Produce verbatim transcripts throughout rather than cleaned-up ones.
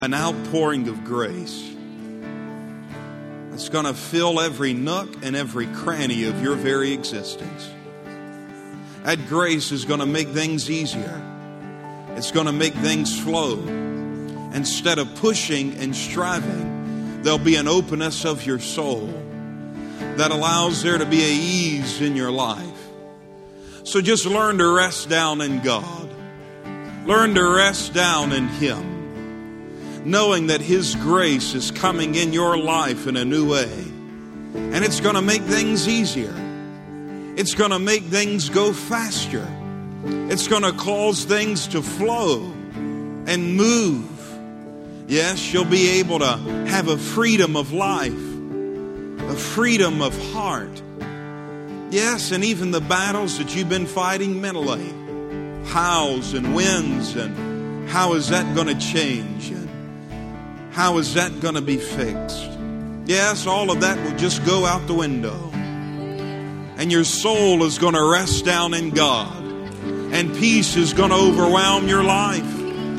An outpouring of grace that's going to fill every nook and every cranny of your very existence. That grace is going to make things easier. It's going to make things flow. Instead of pushing and striving, there'll be an openness of your soul that allows there to be an ease in your life. So just learn to rest down in God. Learn to rest down in Him, knowing that His grace is coming in your life in a new way. And it's going to make things easier. It's going to make things go faster. It's going to cause things to flow and move. Yes, you'll be able to have a freedom of life, a freedom of heart. Yes, and even the battles that you've been fighting mentally, hows and winds, and how is that going to change? And how is that going to be fixed? Yes, all of that will just go out the window. And your soul is going to rest down in God. And peace is going to overwhelm your life.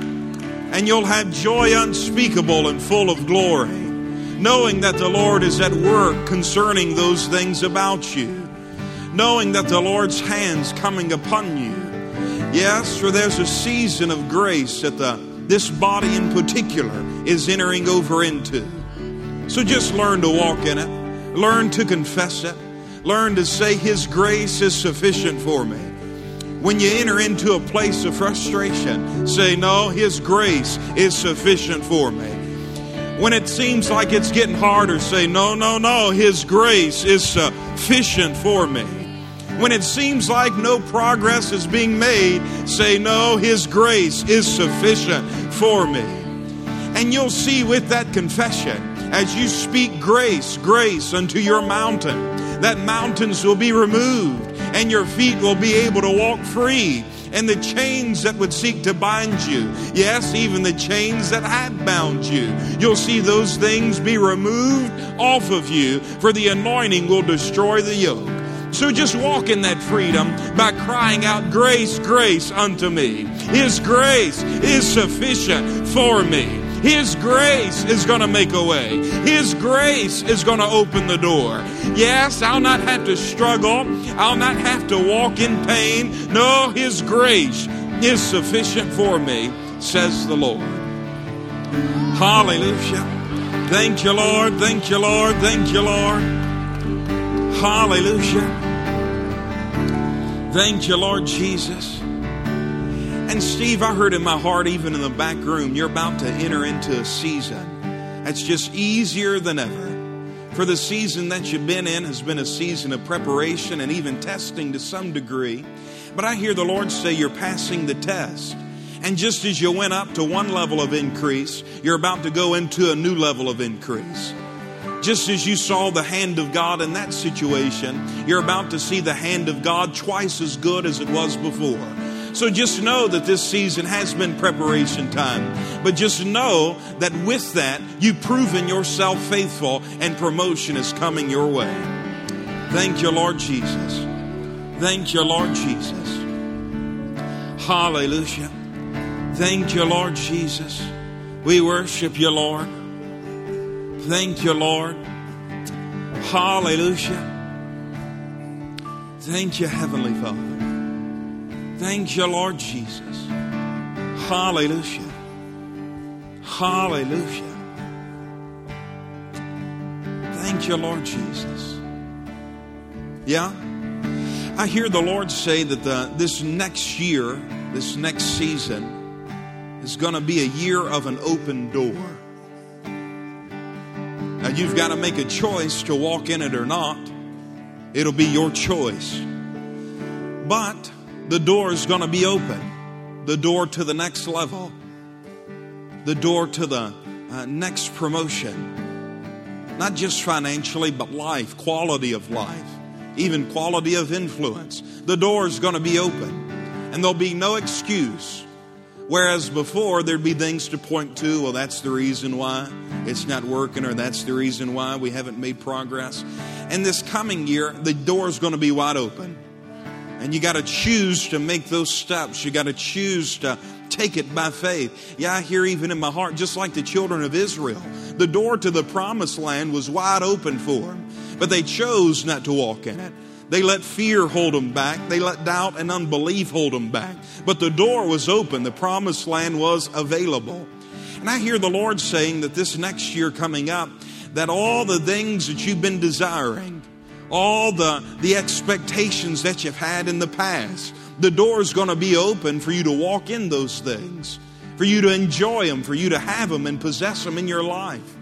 And you'll have joy unspeakable and full of glory, knowing that the Lord is at work concerning those things about you. Knowing that the Lord's hand's coming upon you. Yes, for there's a season of grace that the this body in particular is entering over into. So just learn to walk in it. Learn to confess it. Learn to say His grace is sufficient for me. When you enter into a place of frustration, say, no, His grace is sufficient for me. When it seems like it's getting harder, say, no, no, no, His grace is sufficient for me. When it seems like no progress is being made, say, no, His grace is sufficient for me. And you'll see with that confession, as you speak grace, grace unto your mountain, that mountains will be removed and your feet will be able to walk free. And the chains that would seek to bind you, yes, even the chains that have bound you, you'll see those things be removed off of you, for the anointing will destroy the yoke. So just walk in that freedom by crying out, grace, grace unto me. His grace is sufficient for me. His grace is going to make a way. His grace is going to open the door. Yes, I'll not have to struggle. I'll not have to walk in pain. No, His grace is sufficient for me, says the Lord. Hallelujah. Thank you, Lord. Thank you, Lord. Thank you, Lord. Hallelujah. Thank you, Lord Jesus. And Steve, I heard in my heart, even in the back room, you're about to enter into a season that's just easier than ever. For the season that you've been in has been a season of preparation and even testing to some degree. But I hear the Lord say you're passing the test. And just as you went up to one level of increase, you're about to go into a new level of increase. Just as you saw the hand of God in that situation, you're about to see the hand of God twice as good as it was before. So just know that this season has been preparation time. But just know that with that, you've proven yourself faithful and promotion is coming your way. Thank you, Lord Jesus. Thank you, Lord Jesus. Hallelujah. Thank you, Lord Jesus. We worship you, Lord. Thank you, Lord. Hallelujah. Thank you, Heavenly Father. Thank you, Lord Jesus. Hallelujah. Hallelujah. Thank you, Lord Jesus. Yeah? I hear the Lord say that the, this next year, this next season, is going to be a year of an open door. Now, you've got to make a choice to walk in it or not. It'll be your choice. But the door is going to be open. The door to the next level. The door to the uh, next promotion. Not just financially, but life, quality of life, even quality of influence. The door is going to be open. And there'll be no excuse. Whereas before, there'd be things to point to. Well, that's the reason why it's not working, or that's the reason why we haven't made progress. And this coming year, the door is going to be wide open. And you got to choose to make those steps. You got to choose to Take it by faith. Yeah, I hear even in my heart, just like the children of Israel, the door to the promised land was wide open for them, but they chose not to walk in it. They let fear hold them back. They let doubt and unbelief hold them back. But the door was open. The promised land was available. And I hear the Lord saying that this next year coming up, that all the things that you've been desiring, all the, the expectations that you've had in the past, the door is going to be open for you to walk in those things, for you to enjoy them, for you to have them and possess them in your life.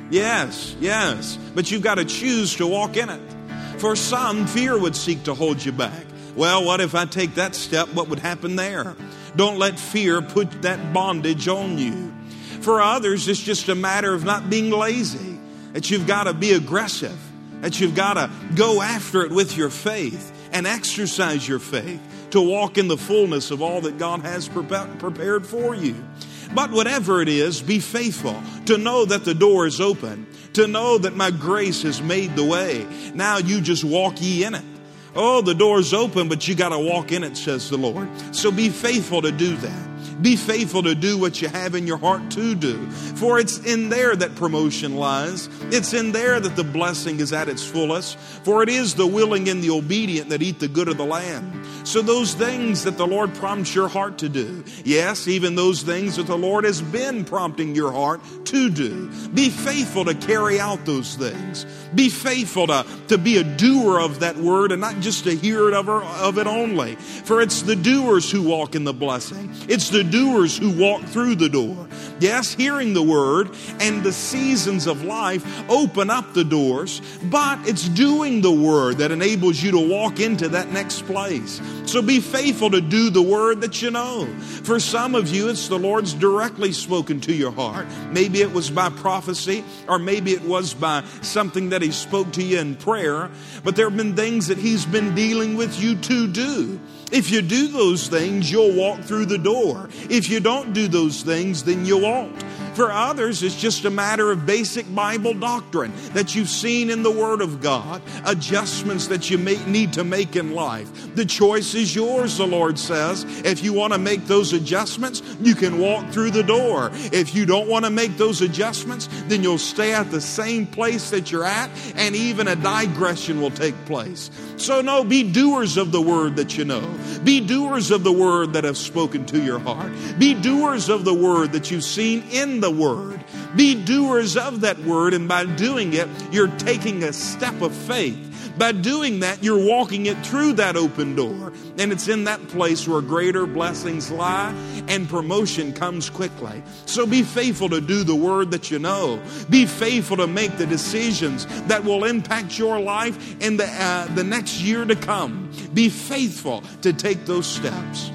Yes, yes, but you've got to choose to walk in it. For some, fear would seek to hold you back. Well, what if I take that step? What would happen there? Don't let fear put that bondage on you. For others, it's just a matter of not being lazy, that you've got to be aggressive, that you've got to go after it with your faith and exercise your faith to walk in the fullness of all that God has prepared for you. But whatever it is, be faithful to know that the door is open, to know that my grace has made the way. Now you just walk ye in it. Oh, the door's open, but you got to walk in it, says the Lord. So be faithful to do that. Be faithful to do what you have in your heart to do. For it's in there that promotion lies. It's in there that the blessing is at its fullest. For it is the willing and the obedient that eat the good of the land. So those things that the Lord prompts your heart to do, yes, even those things that the Lord has been prompting your heart to do, be faithful to carry out those things. Be faithful to, to be a doer of that word and not just a hearer of, her, of it only. For it's the doers who walk in the blessing. It's the doers who walk through the door. Yes, hearing the word and the seasons of life open up the doors, but it's doing the word that enables you to walk into that next place. So be faithful to do the word that you know. For some of you, it's the Lord's directly spoken to your heart. Maybe it was by prophecy, or maybe it was by something that He spoke to you in prayer, but there have been things that He's been dealing with you to do. If you do those things, you'll walk through the door. If you don't do those things, then you won't. For others, it's just a matter of basic Bible doctrine that you've seen in the Word of God, adjustments that you may need to make in life. The choice is yours, the Lord says. If you want to make those adjustments, you can walk through the door. If you don't want to make those adjustments, then you'll stay at the same place that you're at, and even a digression will take place. So no, be doers of the Word that you know. Be doers of the Word that have spoken to your heart. Be doers of the Word that you've seen in the Word. Be doers of that Word, and by doing it, you're taking a step of faith. By doing that, you're walking it through that open door. And it's in that place where greater blessings lie and promotion comes quickly. So be faithful to do the word that you know. Be faithful to make the decisions that will impact your life in the, uh, the next year to come. Be faithful to take those steps.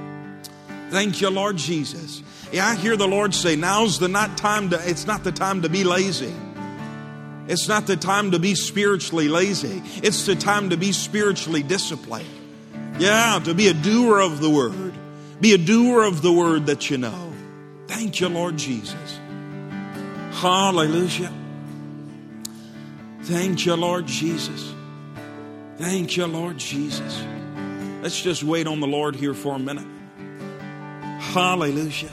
Thank you, Lord Jesus. Yeah, I hear the Lord say, now's the not time to, it's not the time to be lazy. It's not the time to be spiritually lazy. It's the time to be spiritually disciplined. Yeah, to be a doer of the word. Be a doer of the word that you know. Thank you, Lord Jesus. Hallelujah. Thank you, Lord Jesus. Thank you, Lord Jesus. Let's just wait on the Lord here for a minute. Hallelujah.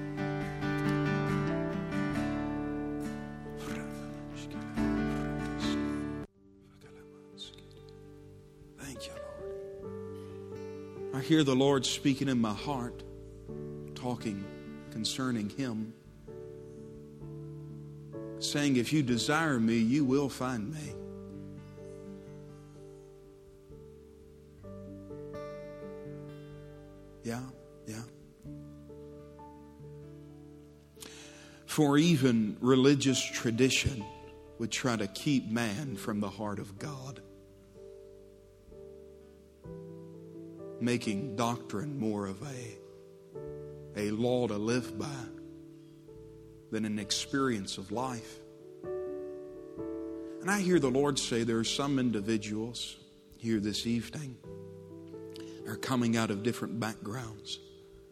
I hear the Lord speaking in my heart, talking concerning Him, saying, if you desire me, you will find me. Yeah, yeah. For even religious tradition would try to keep man from the heart of God, making doctrine more of a, a law to live by than an experience of life. And I hear the Lord say there are some individuals here this evening are coming out of different backgrounds.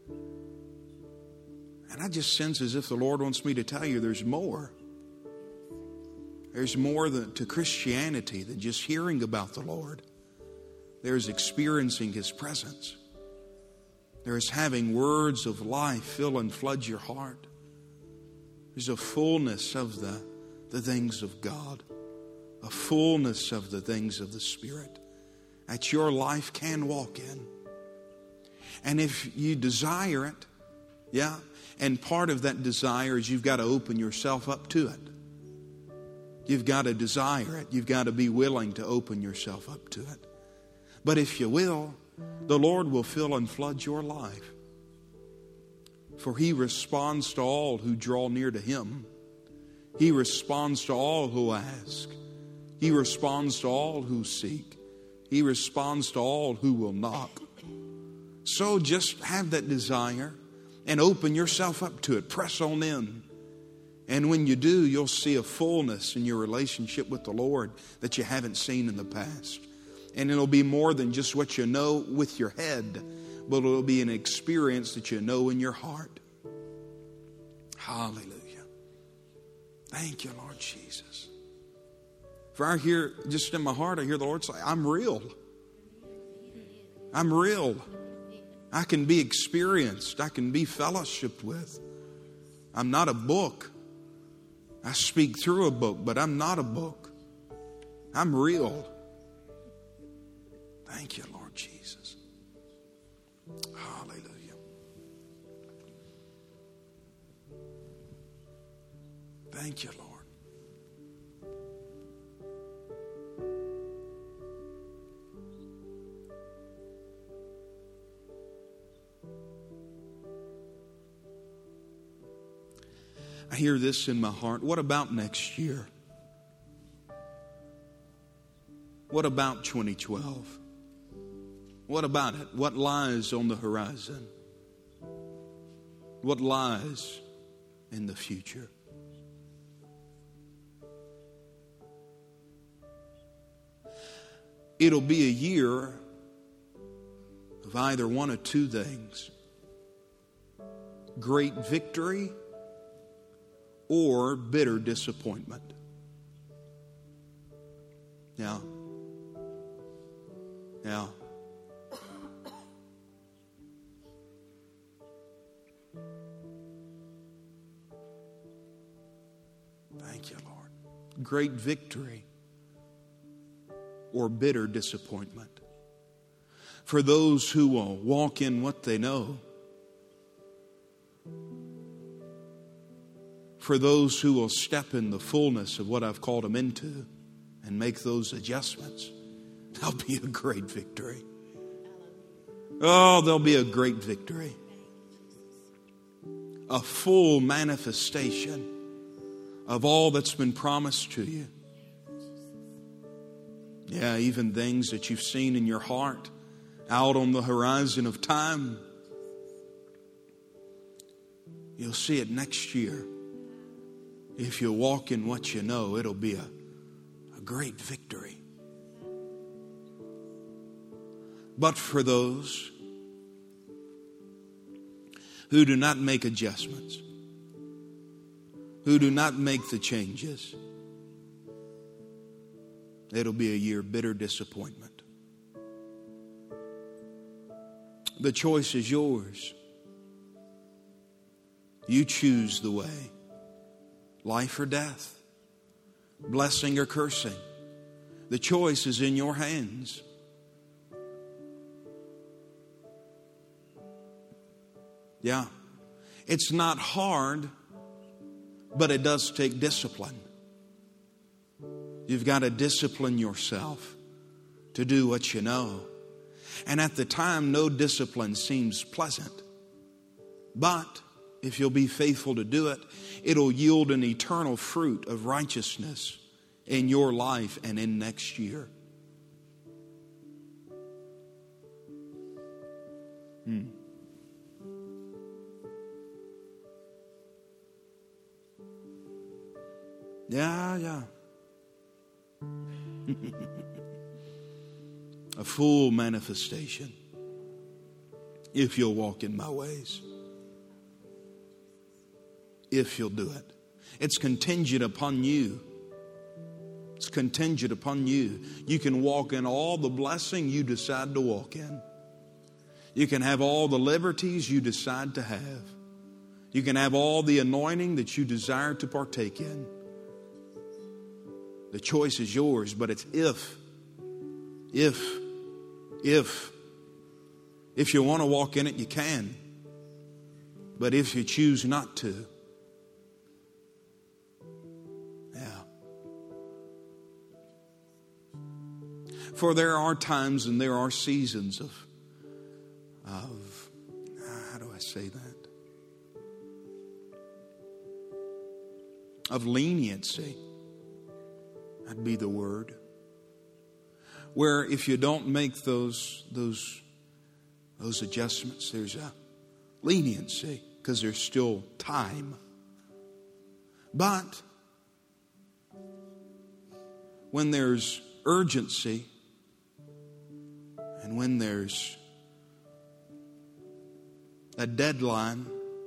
And I just sense as if the Lord wants me to tell you there's more. There's more than, to Christianity than just hearing about the Lord. There's experiencing His presence. There is having words of life fill and flood your heart. There's a fullness of the, the things of God. A fullness of the things of the Spirit that your life can walk in. And if you desire it, yeah, and part of that desire is you've got to open yourself up to it. You've got to desire it. You've got to be willing to open yourself up to it. But if you will, the Lord will fill and flood your life. For He responds to all who draw near to Him. He responds to all who ask. He responds to all who seek. He responds to all who will knock. So just have that desire and open yourself up to it. Press on in. And when you do, you'll see a fullness in your relationship with the Lord that you haven't seen in the past. And it'll be more than just what you know with your head, but it'll be an experience that you know in your heart. Hallelujah. Thank you, Lord Jesus. For I hear, just in my heart, I hear the Lord say, I'm real. I'm real. I can be experienced. I can be fellowshiped with. I'm not a book. I speak through a book, but I'm not a book. I'm real. Thank you, Lord Jesus. Hallelujah. Thank you, Lord. I hear this in my heart. What about next year? What about twenty twelve? What about it? What lies on the horizon? What lies in the future? It'll be a year of either one of two things: great victory or bitter disappointment. Yeah. Yeah. Thank you, Lord. Great victory or bitter disappointment. For those who will walk in what they know. For those who will step in the fullness of what I've called them into and make those adjustments, there'll be a great victory. Oh, there'll be a great victory. A full manifestation of all that's been promised to you. Yeah, even things that you've seen in your heart out on the horizon of time. You'll see it next year. If you walk in what you know, it'll be a, a great victory. But for those who do not make adjustments, who do not make the changes, it'll be a year of bitter disappointment. The choice is yours. You choose the way. Life or death. Blessing or cursing. The choice is in your hands. Yeah. It's not hard, but it does take discipline. You've got to discipline yourself to do what you know. And at the time, no discipline seems pleasant. But if you'll be faithful to do it, it'll yield an eternal fruit of righteousness in your life and in next year. Hmm. Yeah, yeah. A full manifestation if you'll walk in my ways. If you'll do it. It's contingent upon you. It's contingent upon you. You can walk in all the blessing you decide to walk in. You can have all the liberties you decide to have. You can have all the anointing that you desire to partake in. The choice is yours, but it's if, if, if. If you want to walk in it, you can. But if you choose not to, yeah. For there are times and there are seasons of, of, how do I say that? Of leniency. That'd be the word. Where if you don't make those, those, those adjustments, there's a leniency because there's still time. But when there's urgency and when there's a deadline,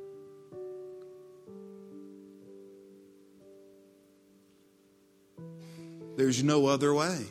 there's no other way.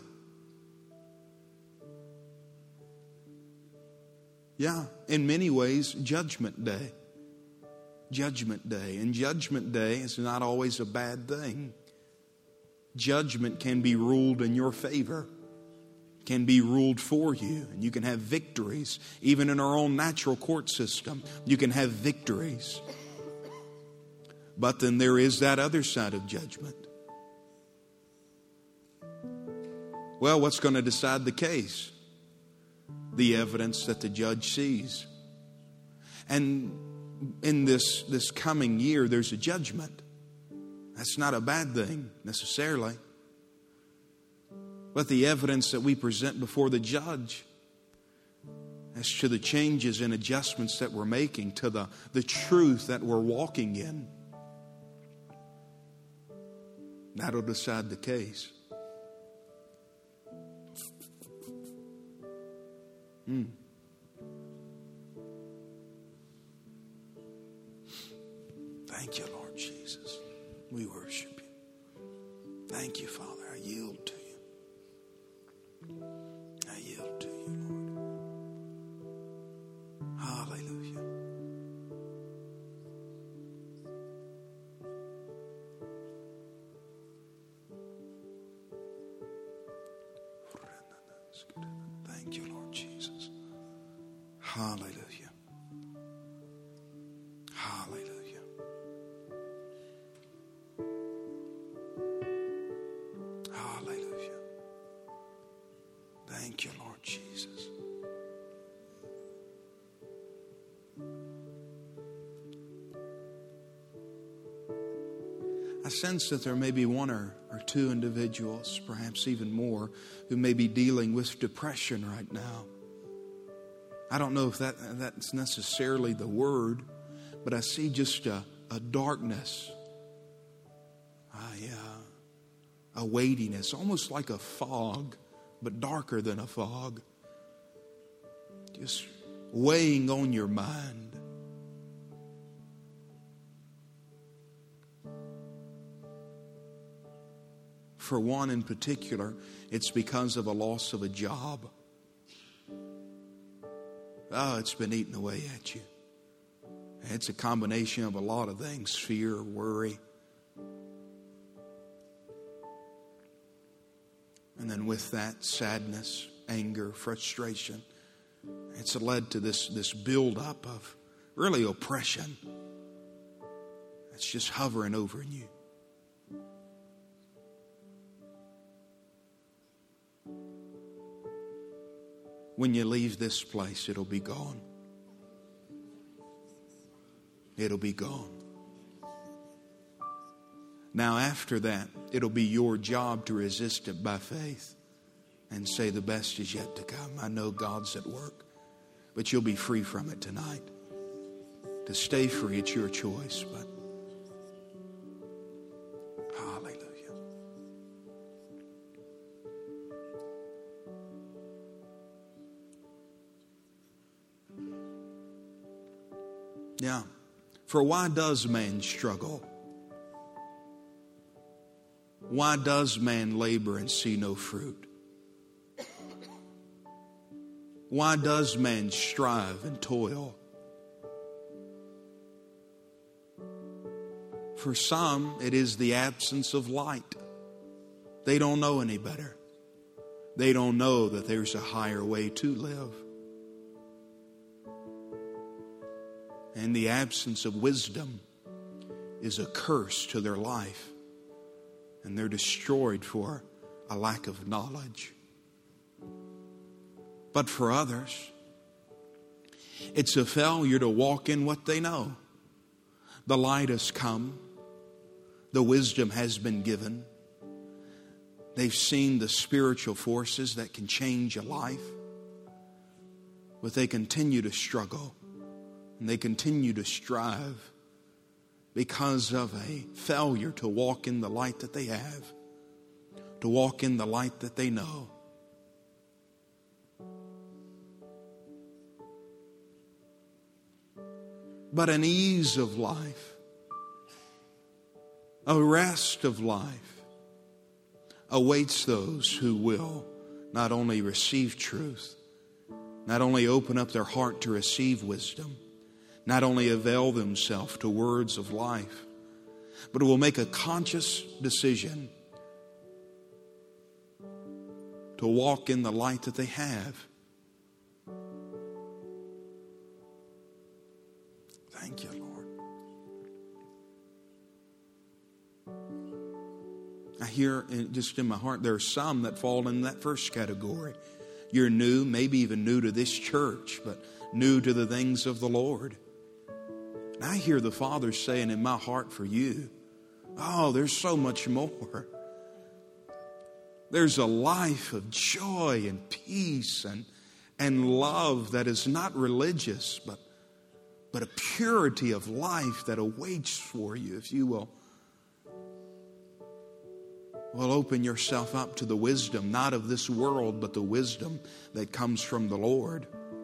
Yeah, in many ways, Judgment Day. Judgment Day. And Judgment Day is not always a bad thing. Judgment can be ruled in your favor, can be ruled for you, and you can have victories. Even in our own natural court system, you can have victories. But then there is that other side of judgment. Well, what's going to decide the case? The evidence that the judge sees. And in this, this coming year, there's a judgment. That's not a bad thing necessarily. But the evidence that we present before the judge as to the changes and adjustments that we're making, to the, the truth that we're walking in, that'll decide the case. Mm. Thank you, Lord Jesus. We worship you. Thank you, Father. I yield to you. I yield to you, Lord. Hallelujah. Thank you, Lord Jesus. Hallelujah. Hallelujah. Hallelujah. Thank you, Lord Jesus. I sense that there may be one or, or two individuals, perhaps even more, who may be dealing with depression right now. I don't know if that that's necessarily the word, but I see just a, a darkness, a, uh, a weightiness, almost like a fog, but darker than a fog, just weighing on your mind. For one in particular, it's because of a loss of a job. Oh, it's been eating away at you. It's a combination of a lot of things, fear, worry. And then with that, sadness, anger, frustration. It's led to this, this buildup of really oppression. It's just hovering over you. When you leave this place, it'll be gone. It'll be gone. Now, after that, it'll be your job to resist it by faith and say the best is yet to come. I know God's at work, but you'll be free from it tonight. To stay free, it's your choice, but yeah. For why does man struggle? Why does man labor and see no fruit? Why does man strive and toil? For some, it is the absence of light. They don't know any better. They don't know that there's a higher way to live. And the absence of wisdom is a curse to their life. And they're destroyed for a lack of knowledge. But for others, it's a failure to walk in what they know. The light has come. The wisdom has been given. They've seen the spiritual forces that can change a life. But they continue to struggle. And they continue to strive because of a failure to walk in the light that they have. To walk in the light that they know. But an ease of life, a rest of life, awaits those who will not only receive truth, not only open up their heart to receive wisdom, not only avail themselves to words of life, but will make a conscious decision to walk in the light that they have. Thank you, Lord. I hear just in my heart, there are some that fall in that first category. You're new, maybe even new to this church, but new to the things of the Lord. And I hear the Father saying in my heart for you, oh, there's so much more. There's a life of joy and peace and, and love that is not religious, but But a purity of life that awaits for you if you will, will open yourself up to the wisdom, not of this world, but the wisdom that comes from the Lord.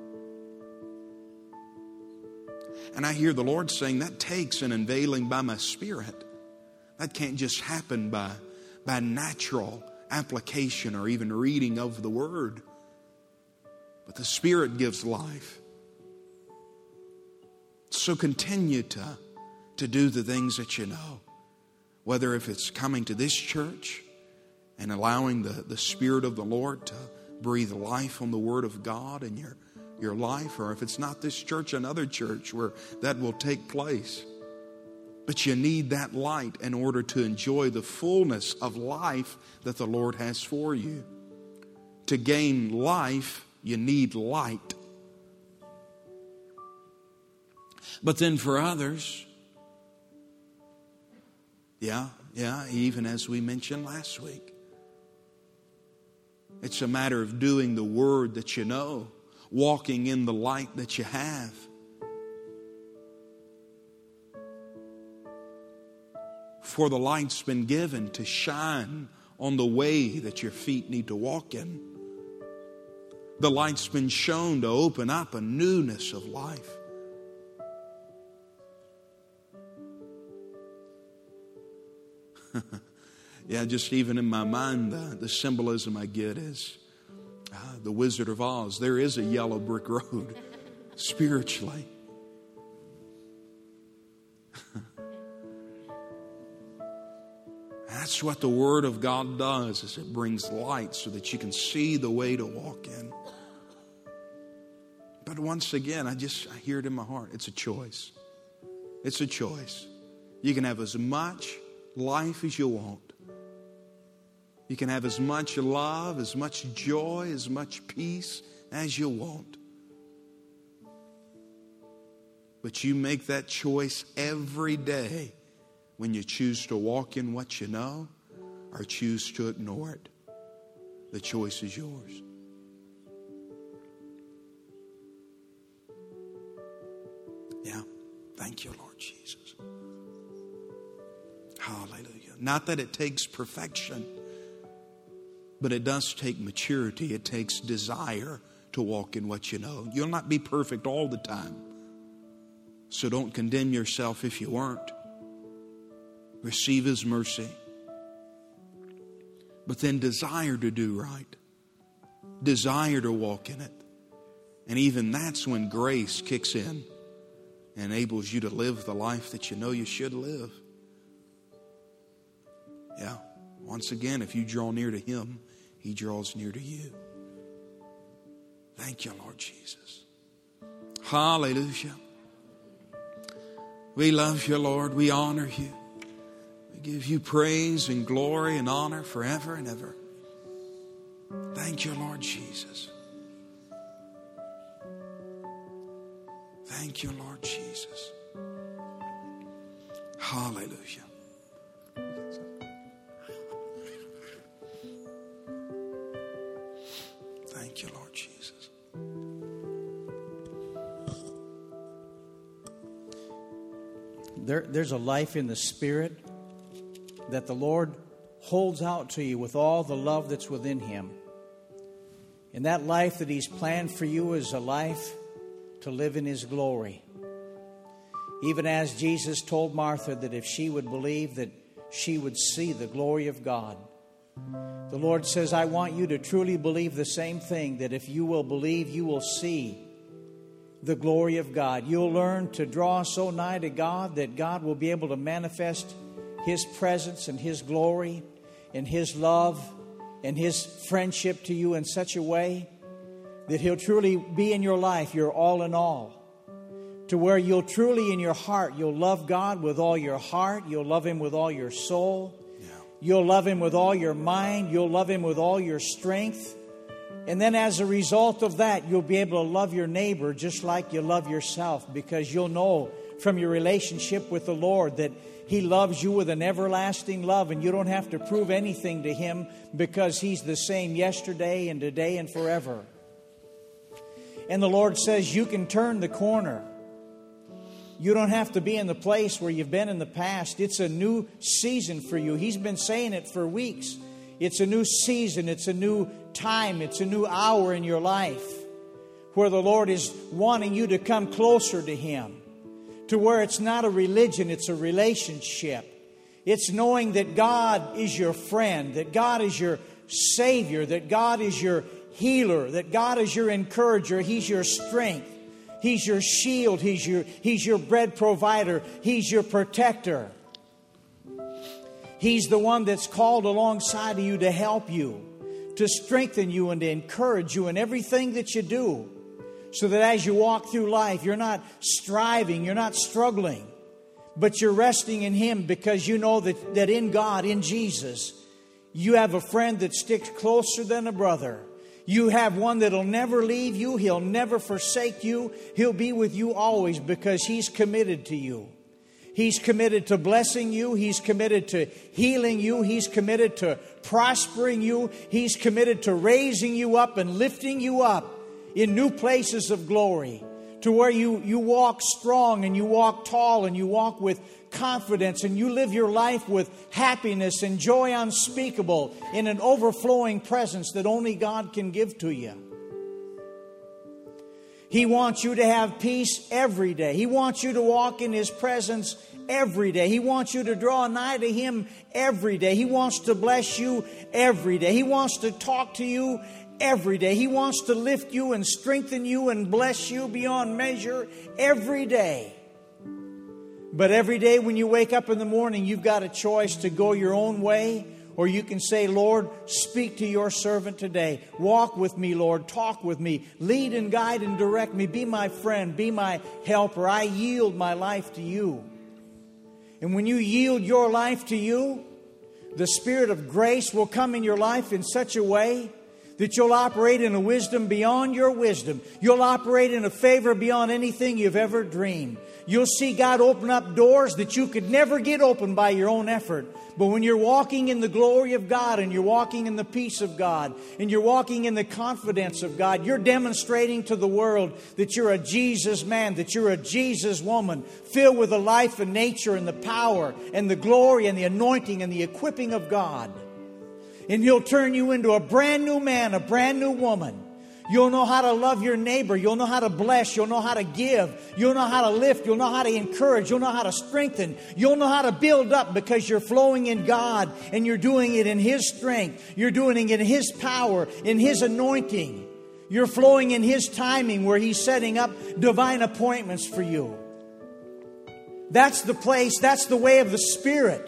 And I hear the Lord saying that takes an unveiling by my Spirit. That can't just happen by, by natural application or even reading of the Word. But the Spirit gives life. So continue to, to do the things that you know. Whether if it's coming to this church and allowing the, the Spirit of the Lord to breathe life on the Word of God in your, your life. Or if it's not this church, another church where that will take place. But you need that light in order to enjoy the fullness of life that the Lord has for you. To gain life, you need light. But then for others, yeah, yeah, even as we mentioned last week, it's a matter of doing the word that you know, walking in the light that you have. For the light's been given to shine on the way that your feet need to walk in. The light's been shown to open up a newness of life. Yeah, just even in my mind, the, the symbolism I get is uh, the Wizard of Oz. There is a yellow brick road spiritually. That's what the Word of God does, is it brings light so that you can see the way to walk in. But once again, I just I hear it in my heart. It's a choice. It's a choice. You can have as much life as you want. You can have as much love, as much joy, as much peace as you want. But you make that choice every day when you choose to walk in what you know or choose to ignore it. The choice is yours. Yeah. Thank you, Lord Jesus. Hallelujah. Not that it takes perfection, but it does take maturity. It takes desire to walk in what you know. You'll not be perfect all the time. So don't condemn yourself if you weren't. Receive His mercy. But then desire to do right. Desire to walk in it. And even that's when grace kicks in and enables you to live the life that you know you should live. Yeah. Once again, if you draw near to Him, He draws near to you. Thank you, Lord Jesus. Hallelujah. We love you, Lord. We honor you. We give you praise and glory and honor forever and ever. Thank you, Lord Jesus. Thank you, Lord Jesus. Hallelujah. Thank you, Lord Jesus. There, there's a life in the Spirit that the Lord holds out to you with all the love that's within Him. And that life that He's planned for you is a life to live in His glory. Even as Jesus told Martha that if she would believe, that she would see the glory of God. The Lord says, I want you to truly believe the same thing, that if you will believe, you will see the glory of God. You'll learn to draw so nigh to God that God will be able to manifest His presence and His glory and His love and His friendship to you in such a way that He'll truly be in your life, your all in all. To where you'll truly in your heart, you'll love God with all your heart. You'll love Him with all your soul. Yeah. You'll love Him with all your mind. You'll love Him with all your strength. And then as a result of that, you'll be able to love your neighbor just like you love yourself, because you'll know from your relationship with the Lord that He loves you with an everlasting love, and you don't have to prove anything to Him because He's the same yesterday and today and forever. And the Lord says you can turn the corner. You don't have to be in the place where you've been in the past. It's a new season for you. He's been saying it for weeks. It's a new season. It's a new time. It's a new hour in your life where the Lord is wanting you to come closer to Him, to where it's not a religion, it's a relationship. It's knowing that God is your friend, that God is your Savior, that God is your healer, that God is your encourager. He's your strength. He's your shield. He's your, he's your bread provider. He's your protector. He's the one that's called alongside of you to help you, to strengthen you and to encourage you in everything that you do. So that as you walk through life, you're not striving, you're not struggling, but you're resting in Him, because you know that, that in God, in Jesus, you have a friend that sticks closer than a brother. You have one that'll never leave you. He'll never forsake you. He'll be with you always, because He's committed to you. He's committed to blessing you. He's committed to healing you. He's committed to prospering you. He's committed to raising you up and lifting you up in new places of glory, to where you, you walk strong and you walk tall and you walk with confidence and you live your life with happiness and joy unspeakable in an overflowing presence that only God can give to you. He wants you to have peace every day. He wants you to walk in His presence every day. He wants you to draw nigh to Him every day. He wants to bless you every day. He wants to talk to you every day. He wants to lift you and strengthen you and bless you beyond measure every day. But every day when you wake up in the morning, you've got a choice to go your own way, or you can say, Lord, speak to your servant today. Walk with me, Lord. Talk with me. Lead and guide and direct me. Be my friend. Be my helper. I yield my life to you. And when you yield your life to you, the Spirit of grace will come in your life in such a way that you'll operate in a wisdom beyond your wisdom. You'll operate in a favor beyond anything you've ever dreamed. You'll see God open up doors that you could never get open by your own effort. But when you're walking in the glory of God, and you're walking in the peace of God, and you're walking in the confidence of God, you're demonstrating to the world that you're a Jesus man, that you're a Jesus woman, filled with the life and nature and the power and the glory and the anointing and the equipping of God. And He'll turn you into a brand new man, a brand new woman. You'll know how to love your neighbor. You'll know how to bless. You'll know how to give. You'll know how to lift. You'll know how to encourage. You'll know how to strengthen. You'll know how to build up, because you're flowing in God and you're doing it in His strength. You're doing it in His power, in His anointing. You're flowing in His timing where He's setting up divine appointments for you. That's the place, that's the way of the Spirit.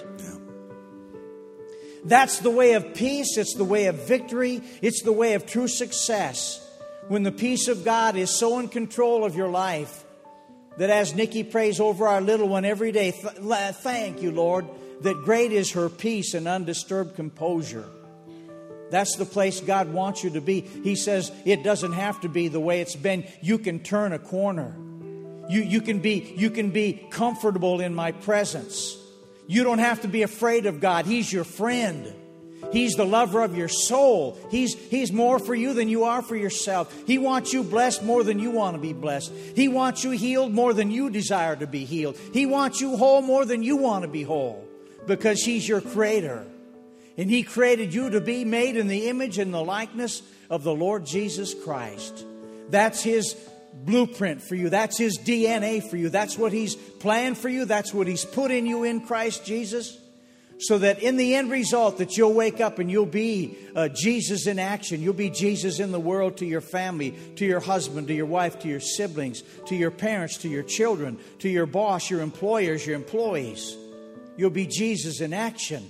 That's the way of peace. It's the way of victory. It's the way of true success. When the peace of God is so in control of your life that as Nikki prays over our little one every day, th- thank you, Lord, that great is her peace and undisturbed composure. That's the place God wants you to be. He says it doesn't have to be the way it's been. You can turn a corner. You, you can be, you can be comfortable in my presence. You don't have to be afraid of God. He's your friend. He's the lover of your soul. He's, he's more for you than you are for yourself. He wants you blessed more than you want to be blessed. He wants you healed more than you desire to be healed. He wants you whole more than you want to be whole, because He's your Creator. And He created you to be made in the image and the likeness of the Lord Jesus Christ. That's His blueprint for you. That's His D N A for you. That's what He's planned for you. That's what He's put in you in Christ Jesus. So that in the end result that you'll wake up and you'll be uh, Jesus in action. You'll be Jesus in the world to your family, to your husband, to your wife, to your siblings, to your parents, to your children, to your boss, your employers, your employees. You'll be Jesus in action.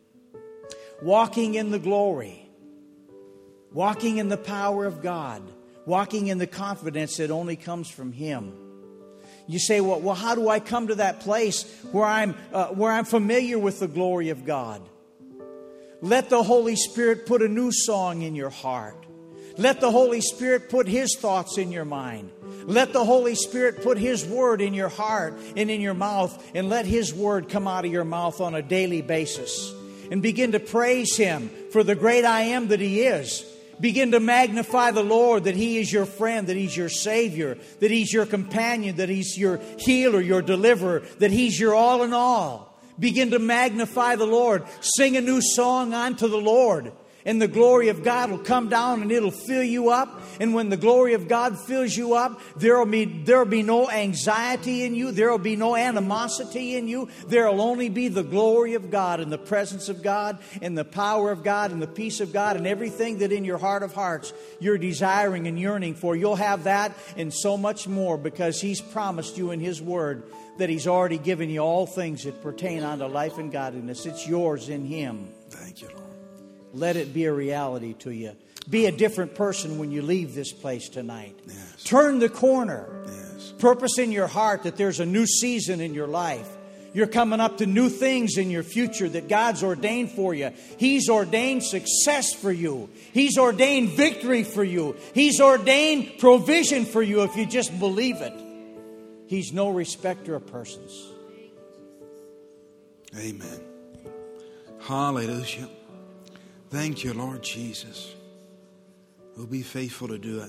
Walking in the glory. Walking in the power of God. Walking in the confidence that only comes from Him. You say, well, well, how do I come to that place where I'm uh, where I'm familiar with the glory of God? Let the Holy Spirit put a new song in your heart. Let the Holy Spirit put His thoughts in your mind. Let the Holy Spirit put His word in your heart and in your mouth, and let His word come out of your mouth on a daily basis. And begin to praise Him for the great I am that He is. Begin to magnify the Lord, that He is your friend, that He's your Savior, that He's your companion, that He's your healer, your deliverer, that He's your all in all. Begin to magnify the Lord. Sing a new song unto the Lord. And the glory of God will come down and it'll fill you up. And when the glory of God fills you up, there'll be, there'll be no anxiety in you. There'll be no animosity in you. There'll only be the glory of God and the presence of God and the power of God and the peace of God and everything that in your heart of hearts you're desiring and yearning for. You'll have that and so much more, because He's promised you in His Word that He's already given you all things that pertain unto life and godliness. It's yours in Him. Thank you, Lord. Let it be a reality to you. Be a different person when you leave this place tonight. Yes. Turn the corner. Yes. Purpose in your heart that there's a new season in your life. You're coming up to new things in your future that God's ordained for you. He's ordained success for you. He's ordained victory for you. He's ordained provision for you if you just believe it. He's no respecter of persons. Amen. Hallelujah. Thank you, Lord Jesus. We'll be faithful to do it.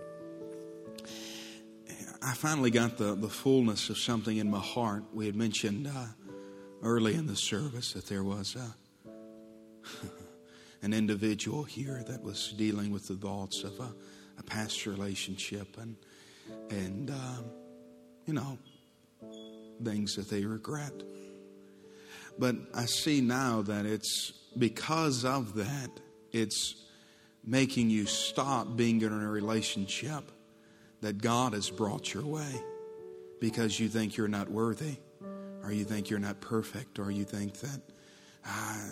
I finally got the, the fullness of something in my heart. We had mentioned uh, early in the service that there was a, an individual here that was dealing with the thoughts of a, a past relationship and, and um, you know, things that they regret. But I see now that it's because of that, it's making you stop being in a relationship that God has brought your way because you think you're not worthy, or you think you're not perfect, or you think that ah,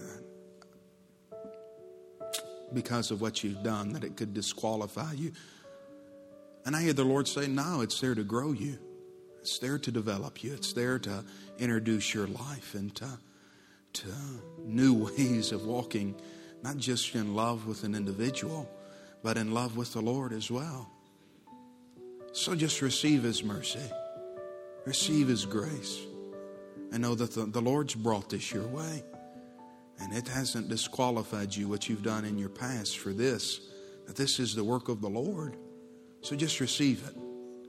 because of what you've done that it could disqualify you. And I hear the Lord say, no, it's there to grow you. It's there to develop you. It's there to introduce your life into to new ways of walking, not just in love with an individual, but in love with the Lord as well. So just receive His mercy. Receive His grace. And know that the, the Lord's brought this your way. And it hasn't disqualified you what you've done in your past for this. That this is the work of the Lord. So just receive it.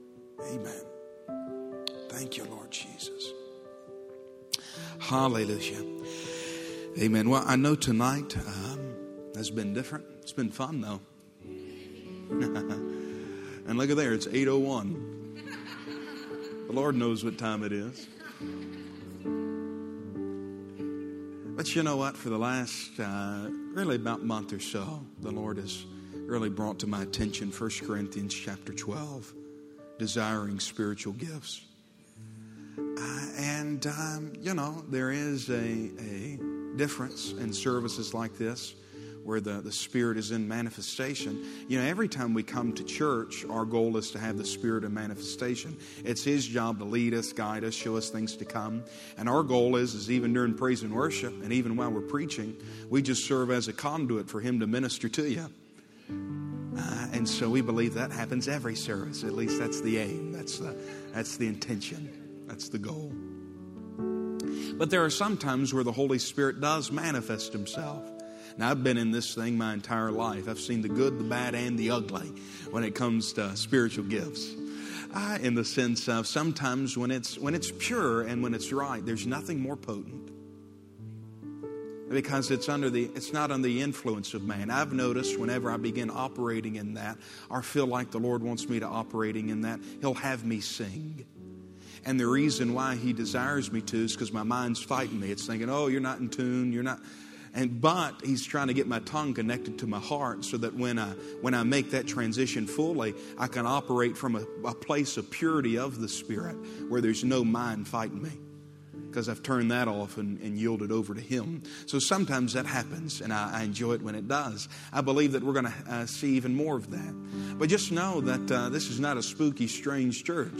Amen. Thank you, Lord Jesus. Hallelujah. Amen. Well, I know tonight um, has been different. It's been fun, though. And look at there, it's eight oh one. The Lord knows what time it is. But you know what? For the last, uh, really about month or so, the Lord has really brought to my attention First Corinthians chapter twelve, desiring spiritual gifts. Uh, and, um, you know, there is a, a difference in services like this where the, the Spirit is in manifestation. You know, every time we come to church, our goal is to have the Spirit in manifestation. It's His job to lead us, guide us, show us things to come. And our goal is, is even during praise and worship, and even while we're preaching, we just serve as a conduit for Him to minister to you. Uh, and so we believe that happens every service. At least that's the aim. That's the, that's the intention. That's the goal. But there are some times where the Holy Spirit does manifest Himself. Now, I've been in this thing my entire life. I've seen the good, the bad, and the ugly when it comes to spiritual gifts. Uh, in the sense of sometimes when it's when it's pure and when it's right, there's nothing more potent. Because it's under the it's not under the influence of man. I've noticed whenever I begin operating in that, or feel like the Lord wants me to operating in that, He'll have me sing. And the reason why He desires me to is because my mind's fighting me. It's thinking, oh, you're not in tune, you're not. And but He's trying to get my tongue connected to my heart so that when I when I make that transition fully, I can operate from a, a place of purity of the Spirit where there's no mind fighting me. Because I've turned that off and, and yielded over to Him. So sometimes that happens, and I, I enjoy it when it does. I believe that we're going to uh, see even more of that. But just know that uh, this is not a spooky, strange church.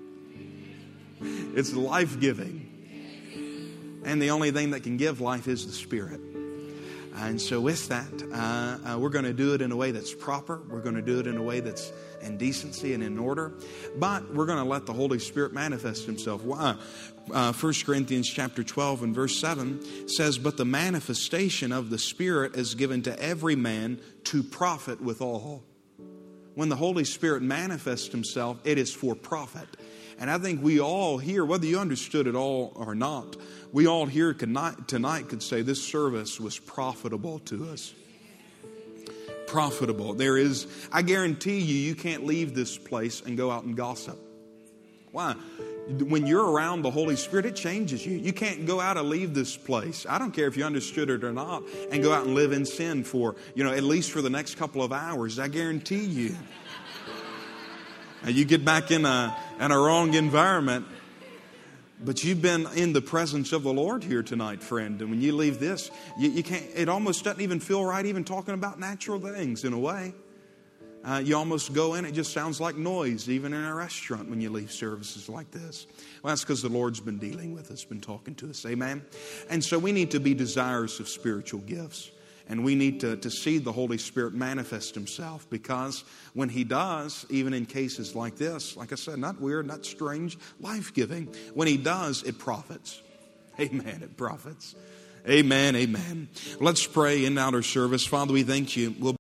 It's life-giving. And the only thing that can give life is the Spirit. And so with that, uh, uh, we're going to do it in a way that's proper. We're going to do it in a way that's in decency and in order. But we're going to let the Holy Spirit manifest Himself. Why? Uh, First Corinthians chapter twelve and verse seven says, but the manifestation of the Spirit is given to every man to profit withal. When the Holy Spirit manifests Himself, it is for profit. And I think we all here, whether you understood it all or not, we all here tonight, tonight could say this service was profitable to us. Profitable. There is, I guarantee you, you can't leave this place and go out and gossip. Why? When you're around the Holy Spirit, it changes you. You can't go out and leave this place. I don't care if you understood it or not, and go out and live in sin for, you know, at least for the next couple of hours. I guarantee you. Now, you get back in a, in a wrong environment, but you've been in the presence of the Lord here tonight, friend. And when you leave this, you, you can't. It almost doesn't even feel right even talking about natural things in a way. Uh, you almost go in, it just sounds like noise, even in a restaurant when you leave services like this. Well, that's because the Lord's been dealing with us, been talking to us. Amen? And so we need to be desirous of spiritual gifts. And we need to, to see the Holy Spirit manifest Himself, because when He does, even in cases like this, like I said, not weird, not strange, life-giving. When He does, it profits. Amen, it profits. Amen, amen. Let's pray in our service. Father, we thank You. We'll